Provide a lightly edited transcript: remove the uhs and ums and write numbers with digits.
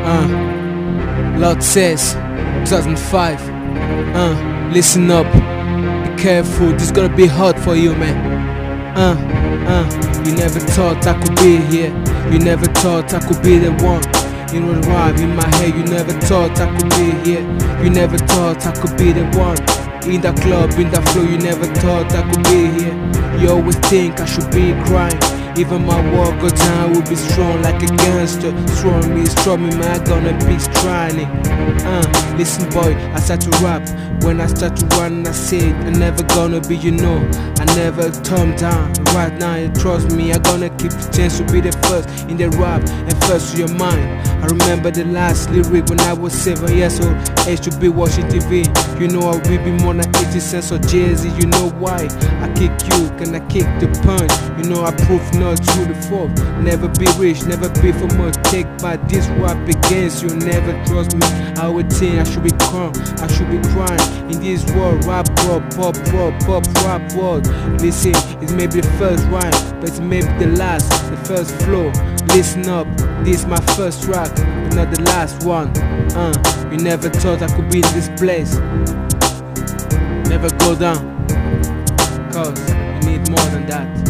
Lord says 2005. Listen up, be careful, this gonna be hard for you, man. You never thought I could be here. You never thought I could be the one. You know the rhyme in my head. You never thought I could be here. You never thought I could be the one. In the club, in the flow, you never thought I could be here. You always think I should be crying. Even my walk or time will be strong like a gangster. Strong me, man, gonna be straining. Listen boy, I start to rap. When I start to run, I say it, I'm never gonna be, you know, I never turn down. Right now, you trust me, I gonna keep the chance to be the first in the rap and first to your mind. I remember the last lyric when I was 7 years old, age to be watching TV. You know I will be more than 80 cents or Jay-Z, you know why? I kick you, can I kick the punch? You know I prove not to the fourth. Never be rich, never be for much. Take by this rap against you, never trust me. I would think I should be calm, I should be crying. In this world, rap, pop, rap world. Listen, it may be the first rhyme, but it may be the last, the first flow. Listen up, this is my first track, but not the last one. You never thought I could be in this place. Never go down, cause you need more than that.